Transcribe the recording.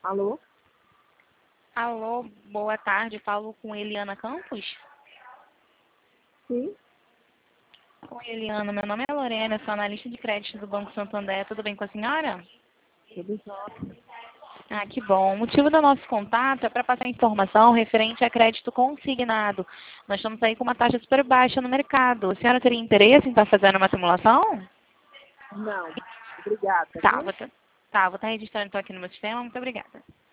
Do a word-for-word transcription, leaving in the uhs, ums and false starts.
Alô? Alô, boa tarde. Falo com Eliana Campos? Sim? Oi, Eliana. Meu nome é Lorena, sou analista de crédito do Banco Santander. Tudo bem com a senhora? Tudo jóia. Ah, que bom. O motivo do nosso contato é para passar informação referente a crédito consignado. Nós estamos aí com uma taxa super baixa no mercado. A senhora teria interesse em estar fazendo uma simulação? Não. Obrigada, Tá, viu? vou, tá, vou estar registrando então aqui no meu sistema. Muito obrigada.